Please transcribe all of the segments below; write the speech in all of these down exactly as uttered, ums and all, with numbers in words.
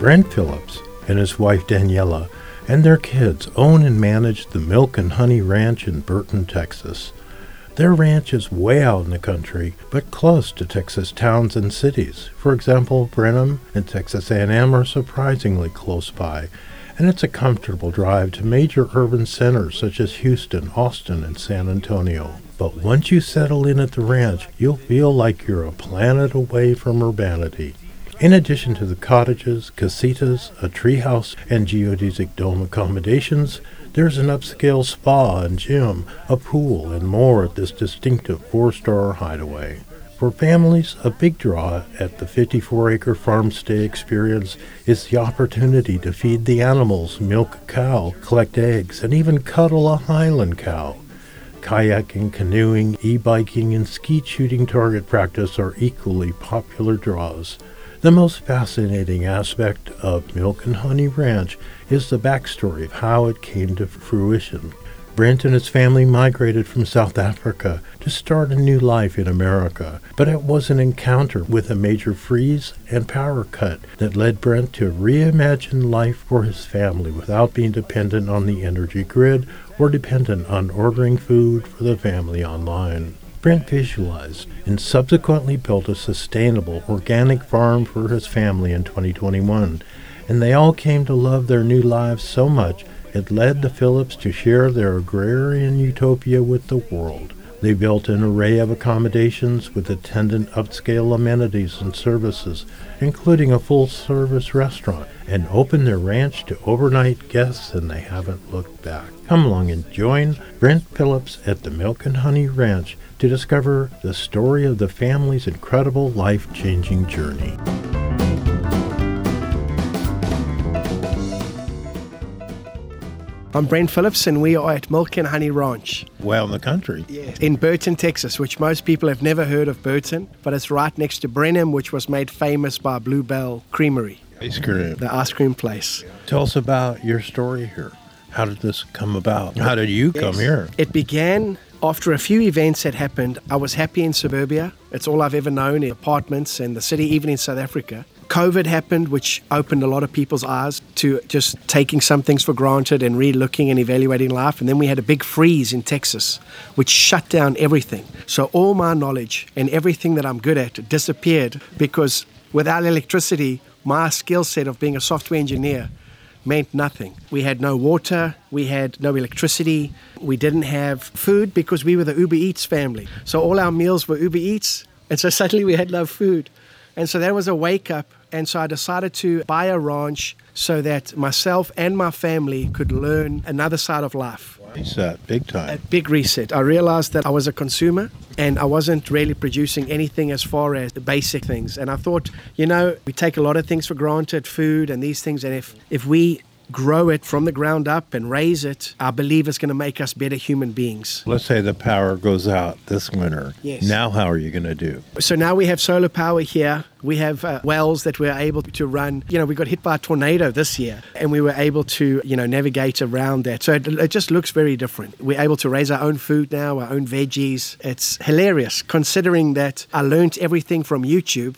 Brent Phillips and his wife Daniela and their kids own and manage the Milk and Honey Ranch in Burton, Texas. Their ranch is way out in the country, but close to Texas towns and cities. For example, Brenham and Texas A and M are surprisingly close by, and it's a comfortable drive to major urban centers such as Houston, Austin, and San Antonio. But once you settle in at the ranch, you'll feel like you're a planet away from urbanity. In addition to the cottages, casitas, a treehouse, and geodesic dome accommodations, there's an upscale spa and gym, a pool, and more at this distinctive four-star hideaway. For families, a big draw at the fifty-four acre farm stay experience is the opportunity to feed the animals, milk a cow, collect eggs, and even cuddle a Highland cow. Kayaking, canoeing, e-biking, and skeet shooting target practice are equally popular draws. The most fascinating aspect of Milk and Honey Ranch is the backstory of how it came to fruition. Brent and his family migrated from South Africa to start a new life in America, but it was an encounter with a major freeze and power cut that led Brent to reimagine life for his family without being dependent on the energy grid or dependent on ordering food for the family online. Brent visualized and subsequently built a sustainable organic farm for his family in twenty twenty-one, and they all came to love their new lives so much it led the Phillips to share their agrarian utopia with the world. They built an array of accommodations with attendant upscale amenities and services, including a full-service restaurant, and opened their ranch to overnight guests, and they haven't looked back. Come along and join Brent Phillips at the Milk and Honey Ranch to discover the story of the family's incredible life-changing journey. I'm Brent Phillips, and we are at Milk and Honey Ranch. Well, in the country. Yes. In Burton, Texas, which most people have never heard of Burton, but it's right next to Brenham, which was made famous by Bluebell Creamery. Ice cream. The ice cream place. Tell us about your story here. How did this come about? How did you come yes. here? It began after a few events had happened. I was happy in suburbia. It's all I've ever known, in apartments and the city, even in South Africa. COVID happened, which opened a lot of people's eyes to just taking some things for granted and re-looking and evaluating life. And then we had a big freeze in Texas, which shut down everything. So all my knowledge and everything that I'm good at disappeared, because without electricity, my skill set of being a software engineer meant nothing. We had no water, we had no electricity, we didn't have food because we were the Uber Eats family. So all our meals were Uber Eats, and so suddenly we had no food. And so that was a wake-up, and so I decided to buy a ranch so that myself and my family could learn another side of life. Reset, big time. A big reset. I realized that I was a consumer and I wasn't really producing anything as far as the basic things. And I thought, you know, we take a lot of things for granted, food and these things, and if, if we grow it from the ground up and raise it, I believe it's going to make us better human beings. Let's say the power goes out this winter. Yes. Now how are you going to do? So now we have solar power here. We have uh, wells that we're able to run. You know, we got hit by a tornado this year, and we were able to, you know, navigate around that. So it, it just looks very different. We're able to raise our own food now, our own veggies. It's hilarious, considering that I learned everything from YouTube.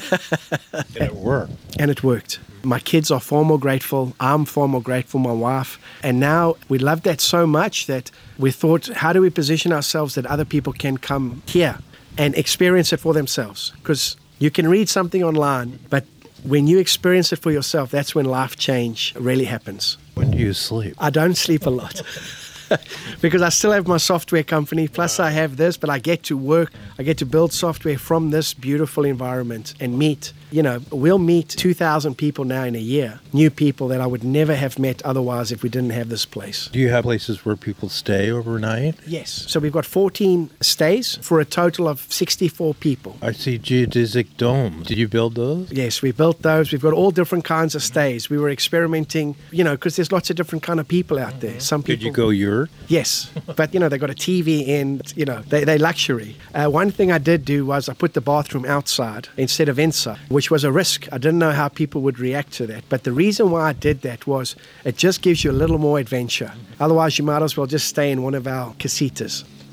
And it worked. And it worked. My kids are far more grateful. I'm far more grateful, my wife. And now we love that so much that we thought, how do we position ourselves that other people can come here and experience it for themselves? Because you can read something online, but when you experience it for yourself, that's when life change really happens. When do you sleep? I don't sleep a lot. Because I still have my software company, plus I have this, but I get to work, I get to build software from this beautiful environment and meet, you know, we'll meet two thousand people now in a year, new people that I would never have met otherwise if we didn't have this place. Do you have places where people stay overnight? Yes. So we've got fourteen stays for a total of sixty-four people. I see geodesic domes. Did you build those? Yes, we built those. We've got all different kinds of stays. We were experimenting, you know, because there's lots of different kind of people out there. Some people. Did you go yurt? Yes, but you know, they got a T V in, you know, they, they luxury. Uh, one thing I did do was I put the bathroom outside instead of inside, which was a risk. I didn't know how people would react to that. But the reason why I did that was it just gives you a little more adventure. Otherwise, you might as well just stay in one of our casitas.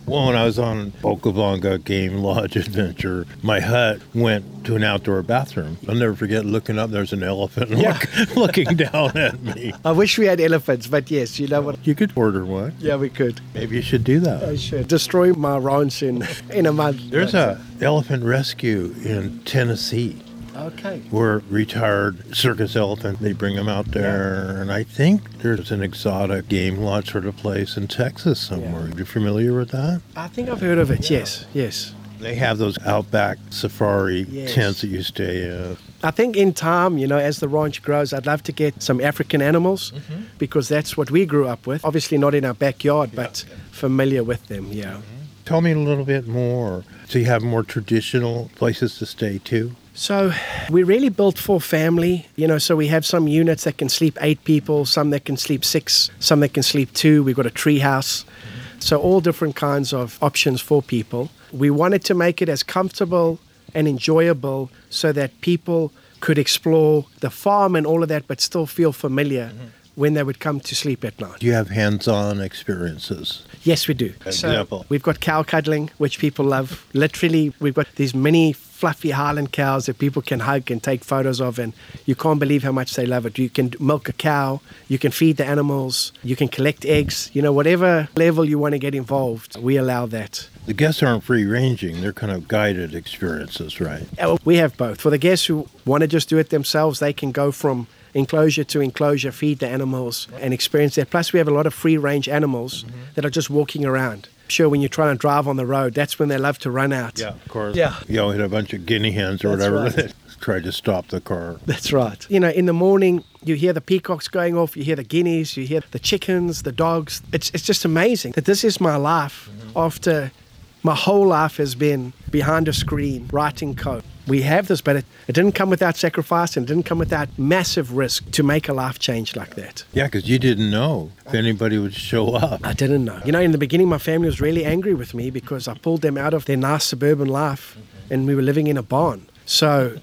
Well, when I was on Okavango Game Lodge Adventure, my hut went to an outdoor bathroom. I'll never forget looking up, there's an elephant Yeah. look, looking down at me. I wish we had elephants, but yes, you know what? You could order one. Yeah, we could. Maybe you should do that. I should destroy my ranch in, in a month. There's a elephant rescue in Tennessee. Okay. We're retired circus elephant. They bring them out there. And I think there's an exotic game lodge sort of place in Texas somewhere. Yeah. You familiar with that? I think I've heard of it, yes, yes. They have those outback safari Yes. tents that you stay in. I think in time, you know, as the ranch grows, I'd love to get some African animals Mm-hmm. because that's what we grew up with. Obviously not in our backyard, but familiar with them, yeah. Tell me a little bit more. So you have more traditional places to stay too? So we really built for family, you know, so we have some units that can sleep eight people, some that can sleep six, some that can sleep two. We've got a tree house. So all different kinds of options for people. We wanted to make it as comfortable and enjoyable so that people could explore the farm and all of that, but still feel familiar when they would come to sleep at night. Do you have hands-on experiences? Yes, we do. Example. So we've got cow cuddling, which people love. Literally, we've got these mini fluffy Highland cows that people can hug and take photos of, and you can't believe how much they love it. You can milk a cow, you can feed the animals, you can collect eggs, you know, whatever level you want to get involved, we allow that. The guests aren't free-ranging. They're kind of guided experiences, right? Uh, We have both. For the guests who want to just do it themselves, they can go from enclosure to enclosure, feed the animals, and experience that. Plus, we have a lot of free-range animals that are just walking around. Sure, when you're trying to drive on the road, that's when they love to run out. of course. Yeah. You know, hit a bunch of guinea hens or That's whatever right. that tried to stop the car. That's right. You know, in the morning, you hear the peacocks going off, you hear the guineas, you hear the chickens, the dogs. It's, it's just amazing that this is my life after my whole life has been behind a screen, writing code. We have this, but it, it didn't come without sacrifice and it didn't come without massive risk to make a life change like that. Yeah, because you didn't know if anybody would show up. I didn't know. You know, in the beginning, my family was really angry with me because I pulled them out of their nice suburban life and we were living in a barn. So,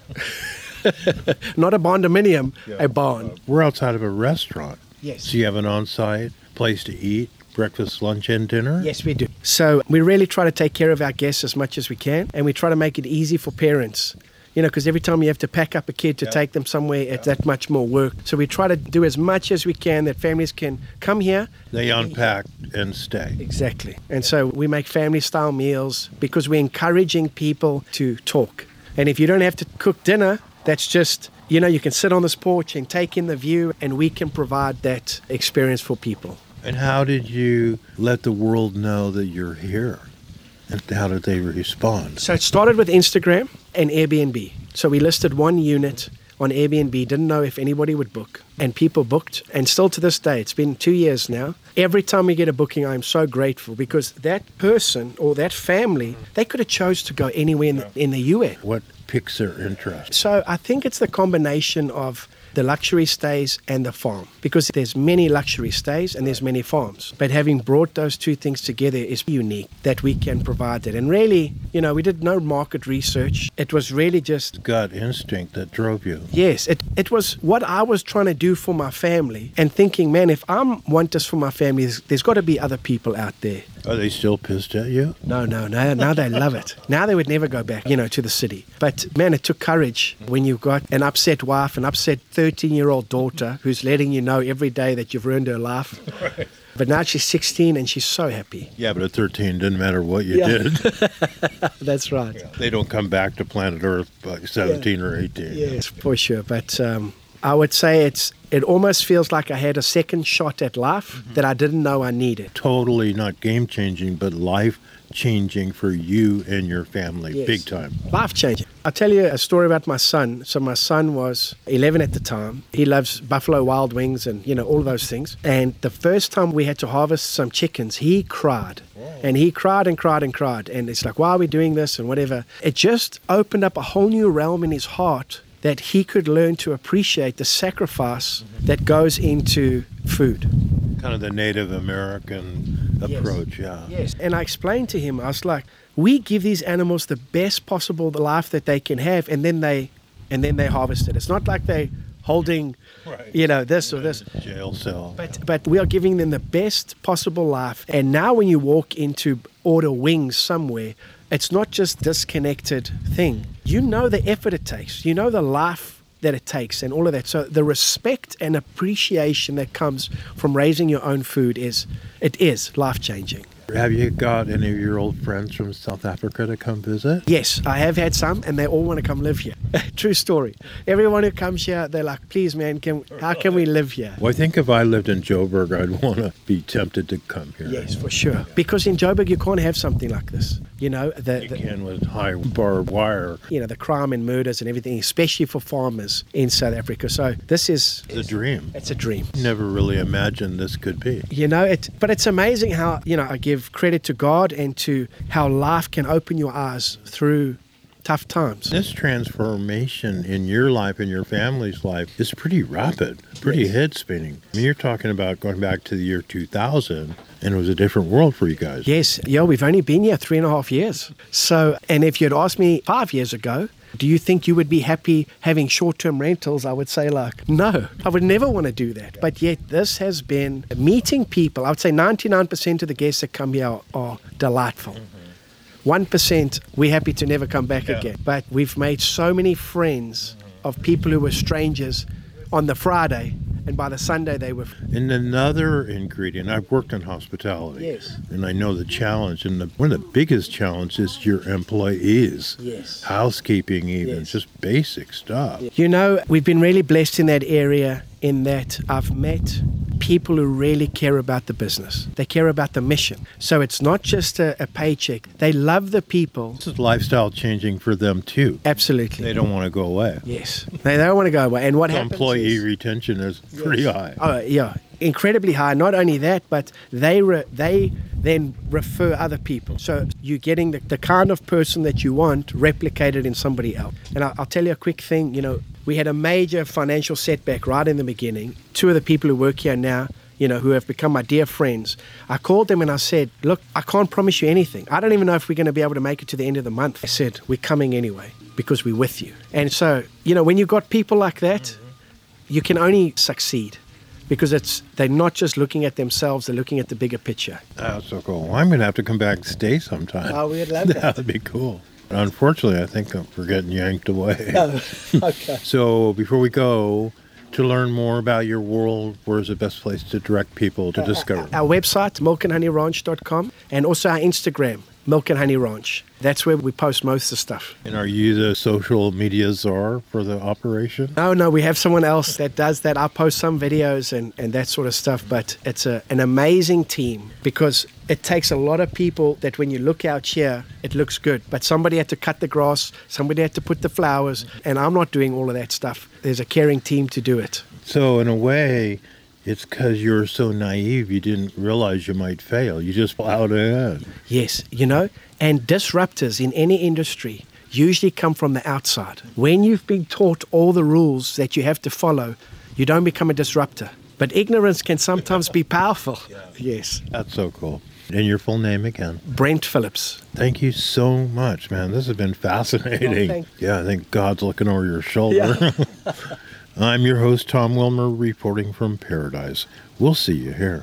not a barndominium, a barn. We're outside of a restaurant. Yes. So you have an on-site place to eat, breakfast, lunch, and dinner? Yes, we do. So we really try to take care of our guests as much as we can, and we try to make it easy for parents. You know, because every time you have to pack up a kid to Yeah. take them somewhere, it's that much more work. So we try to do as much as we can that families can come here. They unpack and stay. Exactly. And so we make family-style meals because we're encouraging people to talk. And if you don't have to cook dinner, that's just, you know, you can sit on this porch and take in the view, and we can provide that experience for people. And how did you let the world know that you're here? And how did they respond? So it started with Instagram and Airbnb. So we listed one unit on Airbnb, didn't know if anybody would book, and people booked. And still to this day, it's been two years now. Every time we get a booking, I'm so grateful because that person or that family, they could have chose to go anywhere in the, in the U S. What piques their interest? So I think it's the combination of the luxury stays and the farm, because there's many luxury stays and there's many farms. But having brought those two things together is unique that we can provide that. And really, you know, we did no market research. It was really just, Gut instinct that drove you. yes, it, it was what I was trying to do for my family and thinking, man, if I want this for my family, there's, there's got to be other people out there. Are they still pissed at you? No, no, no. Now they love it. Now they would never go back, you know, to the city. But man, it took courage when you've got an upset wife, an upset thirteen-year-old daughter who's letting you know every day that you've ruined her life. Right. But now she's sixteen and she's so happy. Yeah, but at thirteen, didn't matter what you Yeah. did. That's right. They don't come back to planet Earth by seventeen or eighteen. Yes, for sure. But um, I would say it's it almost feels like I had a second shot at life that I didn't know I needed. Totally not game changing, but life changing for you and your family. Yes. Big time. Life changing. I'll tell you a story about my son. So my son was eleven at the time. He loves Buffalo Wild Wings and, you know, all those things. And the first time we had to harvest some chickens, he cried. And he cried and cried and cried. And it's like, why are we doing this and whatever? It just opened up a whole new realm in his heart that he could learn to appreciate the sacrifice that goes into food. Kind of the Native American Yes. approach, yeah. Yes. And I explained to him, I was like, we give these animals the best possible life that they can have, and then they and then they harvest it. It's not like they holding, Right. you know, this or this. Jail cell. But but we are giving them the best possible life. And now when you walk into order wings somewhere, it's not just disconnected thing. You know the effort it takes. You know the life that it takes and all of that. So the respect and appreciation that comes from raising your own food is, it is life-changing. Have you got any of your old friends from South Africa to come visit? Yes, I have had some, and they all want to come live here. True story. Everyone who comes here, they're like, please, man, can, how can we live here? Well, I think if I lived in Joburg, I'd want to be tempted to come here. Yes, for sure. Because in Joburg, you can't have something like this. You know, the, You the, can with high barbed wire. you know, the crime and murders and everything, especially for farmers in South Africa. So this is... It's a dream. It's a dream. Never really imagined this could be. You know, it, but it's amazing how, you know, I give credit to God and to how life can open your eyes through tough times. This transformation in your life and your family's life is pretty rapid, pretty Yes. head spinning. I mean, you're talking about going back to the year two thousand, and it was a different world for you guys. Yes, yeah, we've only been here three and a half years. So, and if you'd asked me five years ago, do you think you would be happy having short-term rentals? I would say like, no, I would never want to do that. But yet this has been meeting people. I would say ninety-nine percent of the guests that come here are, are delightful. one percent, we're happy to never come back Yeah. again. But we've made so many friends of people who were strangers on the Friday, and by the Sunday they were... And another ingredient, I've worked in hospitality. Yes. And I know the challenge, and the, one of the biggest challenges is your employees. Yes. Housekeeping even, Yes. just basic stuff. You know, we've been really blessed in that area in that I've met people who really care about the business. They care about the mission. So it's not just a, a paycheck. They love the people. This is lifestyle changing for them too. Absolutely. They don't want to go away. Yes. They don't want to go away. And what happens Employee is... retention is pretty high. Oh, yeah. Incredibly high. Not only that, but they re- they then refer other people. So you're getting the, the kind of person that you want replicated in somebody else. And I'll, I'll tell you a quick thing. You know, we had a major financial setback right in the beginning. Two of the people who work here now, you know, who have become my dear friends, I called them and I said, look, I can't promise you anything. I don't even know if we're going to be able to make it to the end of the month. I said, we're coming anyway because we're with you. And so, you know, when you've got people like that, you can only succeed. Because it's they're not just looking at themselves, they're looking at the bigger picture. That's so cool. Well, I'm going to have to come back and stay sometime. Oh, we'd love that. That would be cool. Unfortunately, I think we're getting yanked away. Oh, okay. So before we go, to learn more about your world, where's the best place to direct people to discover? Our website, milk and honey ranch dot com, and also our Instagram, Milk and Honey Ranch. That's where we post most of the stuff. And are you the social media czar for the operation? No, no, we have someone else that does that. I post some videos and, and that sort of stuff, but it's a, an amazing team because it takes a lot of people that when you look out here, it looks good. But somebody had to cut the grass, somebody had to put the flowers, and I'm not doing all of that stuff. There's a caring team to do it. So in a way, it's because you were so naive, you didn't realize you might fail. You just plowed ahead. Yes, you know, and disruptors in any industry usually come from the outside. When you've been taught all the rules that you have to follow, you don't become a disruptor. But ignorance can sometimes be powerful. Yes. That's so cool. And your full name again? Brent Phillips. Thank you so much, man. This has been fascinating. Oh, thank yeah, I think God's looking over your shoulder. Yeah. I'm your host, Tom Wilmer, reporting from Paradise. We'll see you here.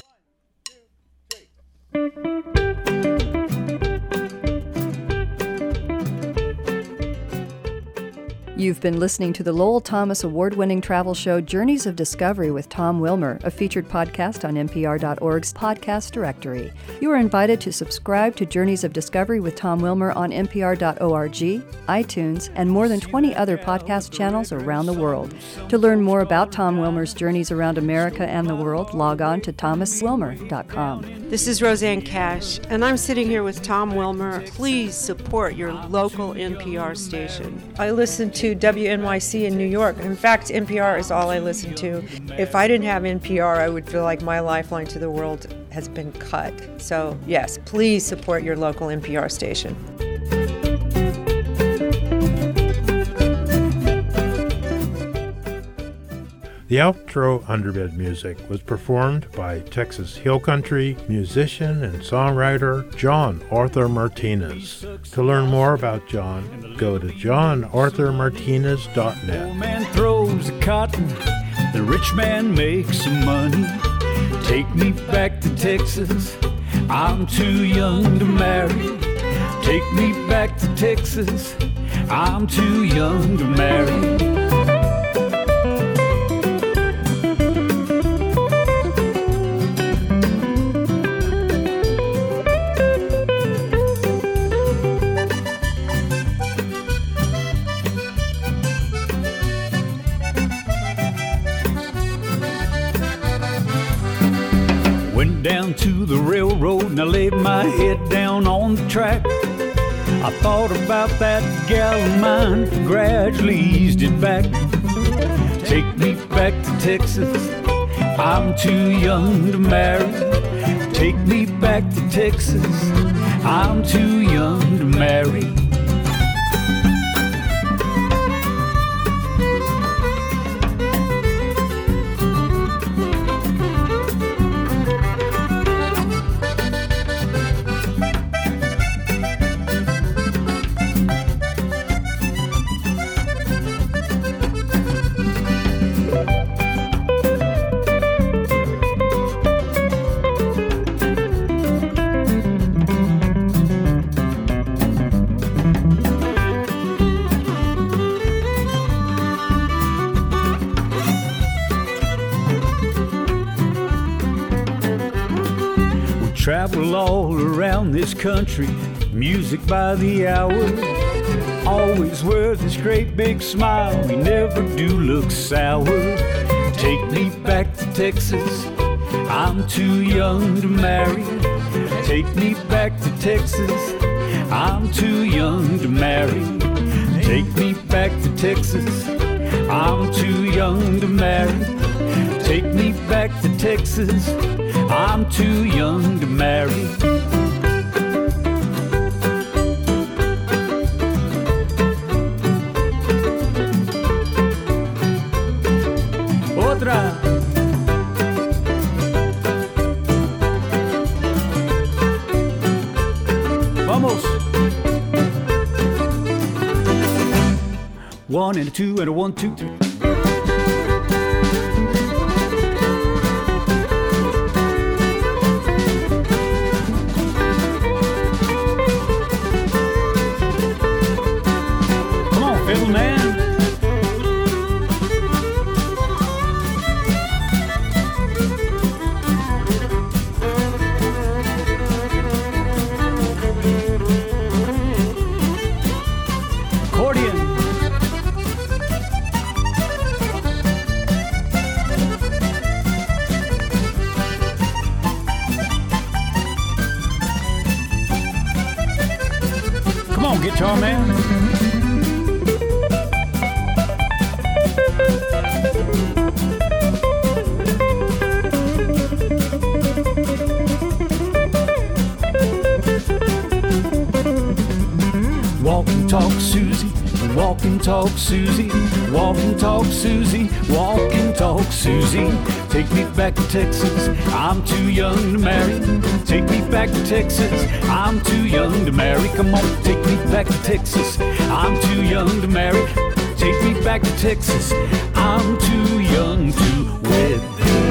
You've been listening to the Lowell Thomas award-winning travel show Journeys of Discovery with Tom Wilmer, a featured podcast on N P R dot org's podcast directory. You are invited to subscribe to Journeys of Discovery with Tom Wilmer on N P R dot org, iTunes, and more than twenty other podcast channels around the world. To learn more about Tom Wilmer's journeys around America and the world, log on to thomas wilmer dot com. This is Roseanne Cash, and I'm sitting here with Tom Wilmer. Please support your local N P R station. I listen to W N Y C in New York. In fact, N P R is all I listen to. If I didn't have N P R, I would feel like my lifeline to the world has been cut. So, yes, please support your local N P R station. The outro underbed music was performed by Texas Hill Country musician and songwriter John Arthur Martinez. To learn more about John, go to john arthur martinez dot net. Old man throws the cotton, the rich man makes some money. Take me back to Texas, I'm too young to marry. Take me back to Texas. I'm too young to marry. Down to the railroad and I laid my head down on the track. I thought about that gal of mine, gradually eased it back. Take me back to Texas, I'm too young to marry. Take me back to Texas, I'm too young to marry. Travel all around this country, music by the hour. Always wear this great big smile, we never do look sour. Take me back to Texas, I'm too young to marry. Take me back to Texas, I'm too young to marry. Take me back to Texas, I'm too young to marry. Take me back to Texas, I'm too young to marry. Otra. Vamos. One and a two and a one, two, three. Guitar man. Walk and talk Susie, walk and talk Susie, walk and talk Susie, walk and talk Susie. Take me back to Texas, I'm too young to marry. Take me back to Texas, I'm too young to marry. Come on, take me back to Texas, I'm too young to marry. Take me back to Texas, I'm too young to wed.